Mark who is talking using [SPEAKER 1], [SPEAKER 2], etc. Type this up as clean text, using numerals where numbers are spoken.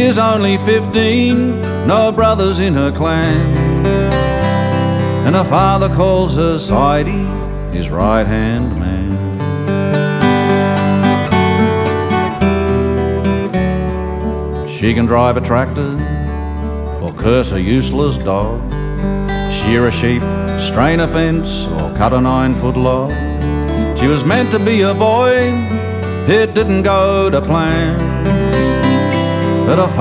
[SPEAKER 1] She's only 15, no brothers in her clan, and her father calls her Sidey, his right-hand man. She can drive a tractor or curse a useless dog, shear a sheep, strain a fence, or cut a 9-foot log. She was meant to be a boy, it didn't go to plan, but her